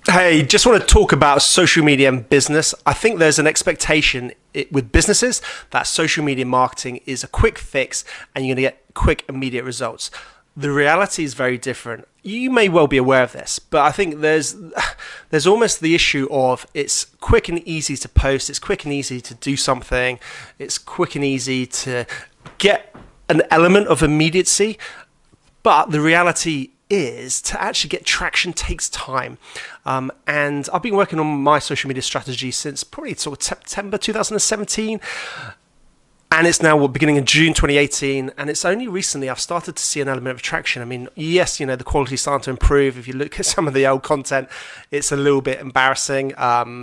Hey, just want to talk about social media and business. I think there's an expectation with businesses that social media marketing is a quick fix and you're going to get quick, immediate results. The reality is very different. You may well be aware of this, but I think there's almost the issue of it's quick and easy to post, it's quick and easy to do something, it's quick and easy to get an element of immediacy, but the reality is to actually get traction takes time. And I've been working on my social media strategy since probably sort of September 2017. And it's now beginning in June 2018. And it's only recently I've started to see an element of traction. I mean, yes, the quality's starting to improve. If you look at some of the old content, it's a little bit embarrassing.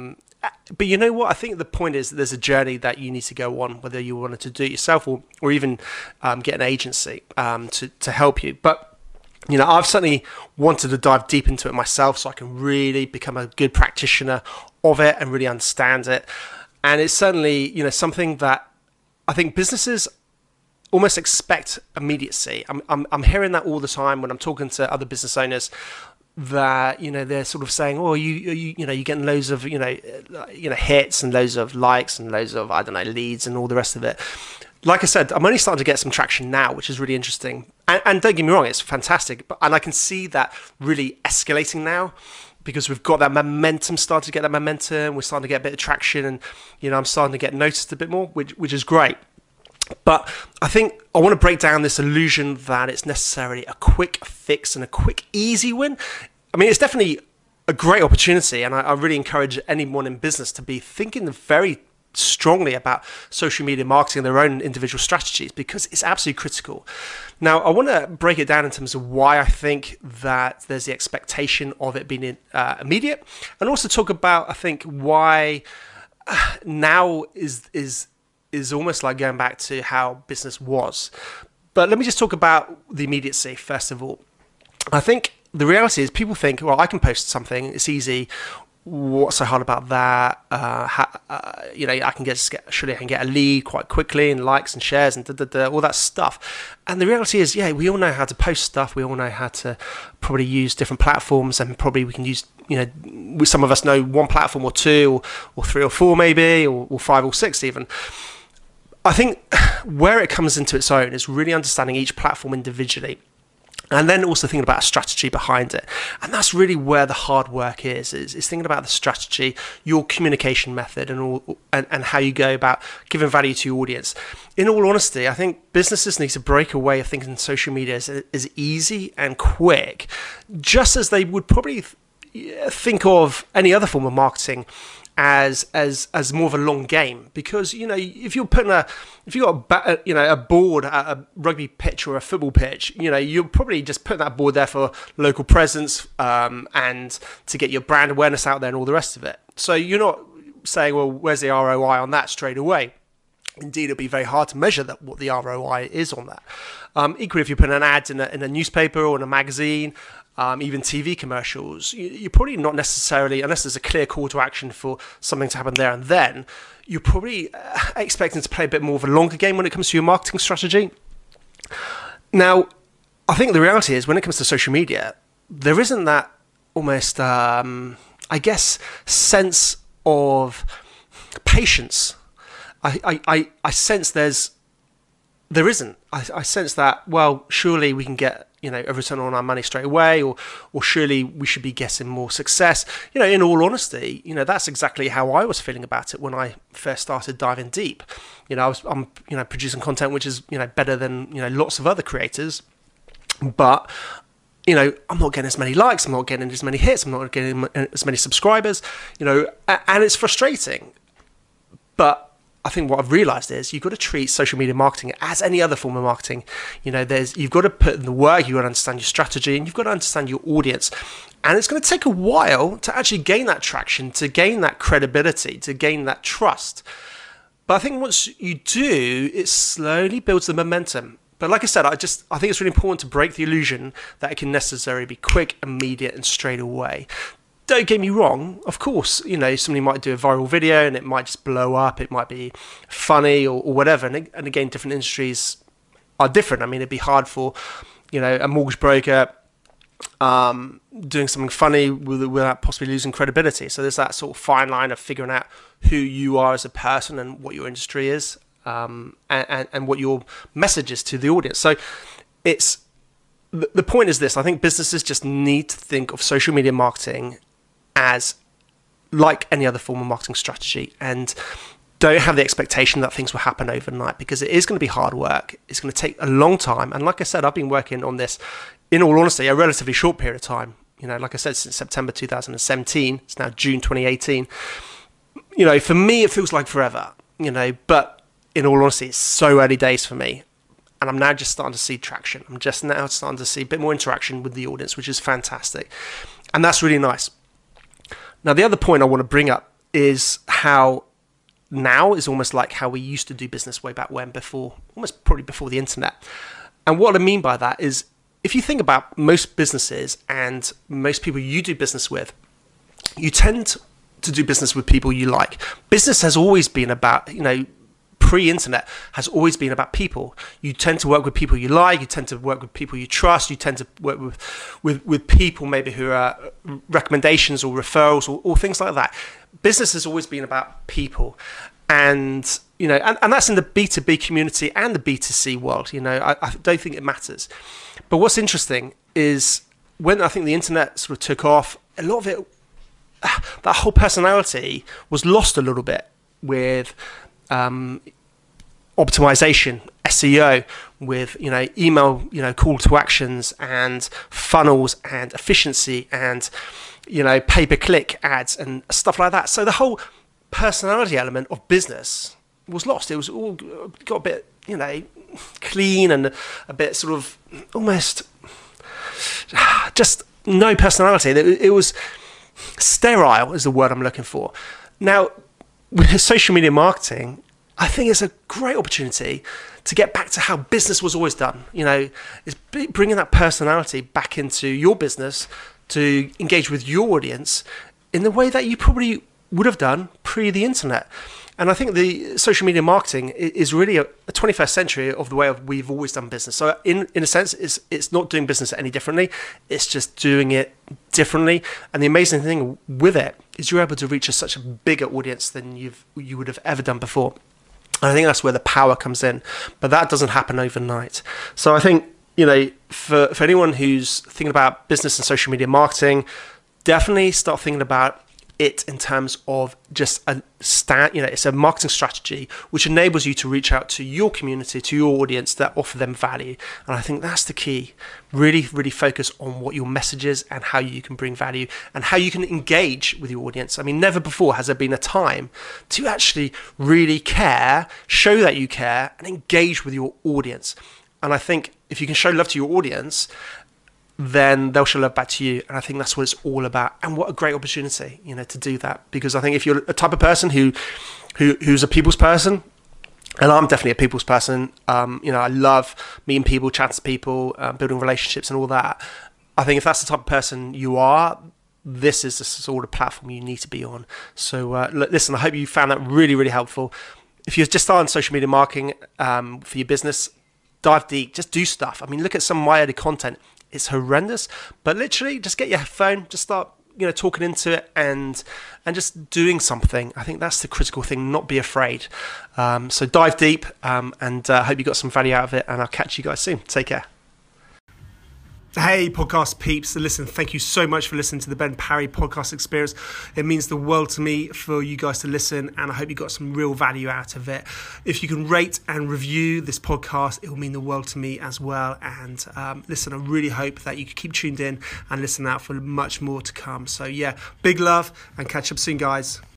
But you know what? I think the point is that there's a journey that you need to go on, whether you wanted to do it yourself or even get an agency to help you. But I've certainly wanted to dive deep into it myself so I can really become a good practitioner of it and really understand it. And it's certainly, something that I think businesses almost expect immediacy. I'm hearing that all the time when I'm talking to other business owners that, they're sort of saying, oh, you're getting loads of, hits and loads of likes and loads of, leads and all the rest of it. Like I said, I'm only starting to get some traction now, which is really interesting. And don't get me wrong, it's fantastic. And I can see that really escalating now because we've got that momentum, starting to get that momentum. We're starting to get a bit of traction and, I'm starting to get noticed a bit more, which is great. But I think I want to break down this illusion that it's necessarily a quick fix and a quick, easy win. I mean, it's definitely a great opportunity. And I really encourage anyone in business to be thinking very strongly about social media marketing and their own individual strategies because it's absolutely critical. Now, I want to break it down in terms of why I think that there's the expectation of it being immediate, and also talk about, I think, why now is almost like going back to how business was. But let me just talk about the immediacy first of all. I think the reality is people think, well, I can post something, it's easy. What's so hard about that? I can surely I can get a lead quite quickly and likes and shares and all that stuff. And the reality is, we all know how to post stuff. We all know how to probably use different platforms, and probably we can use, some of us know one platform or two or three or four maybe, or five or six even. I think where it comes into its own is really understanding each platform individually. And then also thinking about a strategy behind it. And that's really where the hard work is thinking about the strategy, your communication method, and how you go about giving value to your audience. In all honesty, I think businesses need to break away of thinking social media is easy and quick, just as they would probably think of any other form of marketing as more of a long game. Because if you've got a board at a rugby pitch or a football pitch, you're probably just putting that board there for local presence and to get your brand awareness out there and all the rest of it. So you're not saying, well, where's the ROI on that straight away? Indeed, it'll be very hard to measure what the ROI is on that. Equally, if you put an ad in a newspaper or in a magazine, even TV commercials, you're probably not necessarily, unless there's a clear call to action for something to happen there and then, you're probably expecting to play a bit more of a longer game when it comes to your marketing strategy. Now, I think the reality is when it comes to social media, there isn't that almost, sense of patience. I sense there isn't. I sense that, well, surely we can get a return on our money straight away, or surely we should be getting more success. In all honesty, that's exactly how I was feeling about it when I first started diving deep. I'm producing content which is better than lots of other creators, but I'm not getting as many likes, I'm not getting as many hits, I'm not getting as many subscribers, and it's frustrating. But I think what I've realized is you've got to treat social media marketing as any other form of marketing. You've got to put in the work, you've got to understand your strategy, and you've got to understand your audience. And it's going to take a while to actually gain that traction, to gain that credibility, to gain that trust. But I think once you do, it slowly builds the momentum. But like I said, I think it's really important to break the illusion that it can necessarily be quick, immediate, and straight away. Don't get me wrong, of course, somebody might do a viral video and it might just blow up, it might be funny or whatever. And again, different industries are different. I mean, it'd be hard for, a mortgage broker doing something funny without possibly losing credibility. So there's that sort of fine line of figuring out who you are as a person and what your industry is, and what your message is to the audience. So it's the point is this: I think businesses just need to think of social media marketing as like any other form of marketing strategy, and don't have the expectation that things will happen overnight, because it is going to be hard work. It's going to take a long time. And like I said, I've been working on this, in all honesty, a relatively short period of time. You know, like I said, since September 2017, it's now June 2018. You know, for me, it feels like forever, you know, but in all honesty, it's so early days for me. And I'm now just starting to see traction. I'm just now starting to see a bit more interaction with the audience, which is fantastic. And that's really nice. Now, the other point I want to bring up is how now is almost like how we used to do business way back when, almost probably before the internet. And what I mean by that is, if you think about most businesses and most people you do business with, you tend to do business with people you like. Business has always been about, you know, pre-internet has always been about people. You tend to work with people you like, you tend to work with people you trust, you tend to work with people maybe who are recommendations or referrals or things like that. Business has always been about people. And, you know, and that's in the B2B community and the B2C world. You know, I don't think it matters. But what's interesting is when I think the internet sort of took off, a lot of it, that whole personality was lost a little bit with optimization, SEO, with, you know, email, you know, call to actions and funnels and efficiency and, you know, pay-per-click ads and stuff like that. So the whole personality element of business was lost. It was all got a bit, you know, clean and a bit sort of almost just no personality. It was sterile is the word I'm looking for. Now, with social media marketing, I think it's a great opportunity to get back to how business was always done. You know, it's bringing that personality back into your business to engage with your audience in the way that you probably would have done pre the internet. And I think the social media marketing is really a 21st century of the way we've always done business. So in a sense, it's not doing business any differently. It's just doing it differently. And the amazing thing with it is you're able to reach such a bigger audience than you would have ever done before. And I think that's where the power comes in. But that doesn't happen overnight. So I think, you know, for anyone who's thinking about business and social media marketing, definitely start thinking about it in terms of just it's a marketing strategy which enables you to reach out to your community, to your audience, that offer them value. And I think that's the key. Really, really focus on what your message is and how you can bring value and how you can engage with your audience. I mean, never before has there been a time to actually really care, show that you care, and engage with your audience. And I think if you can show love to your audience, then they'll show love back to you. And I think that's what it's all about. And what a great opportunity, you know, to do that. Because I think if you're a type of person who's a people's person, and I'm definitely a people's person, you know, I love meeting people, chatting to people, building relationships and all that. I think if that's the type of person you are, this is the sort of platform you need to be on. So listen, I hope you found that really, really helpful. If you're just starting social media marketing for your business, dive deep, just do stuff. I mean, look at some of my early content. It's horrendous, but literally just get your phone, just start, you know, talking into it and just doing something. I think that's the critical thing, not be afraid. So dive deep and hope you got some value out of it, and I'll catch you guys soon. Take care. Hey, podcast peeps. Listen, thank you so much for listening to the Ben Parry podcast experience. It means the world to me for you guys to listen, and I hope you got some real value out of it. If you can rate and review this podcast, it will mean the world to me as well. And listen, I really hope that you can keep tuned in and listen out for much more to come. So yeah, big love and catch up soon, guys.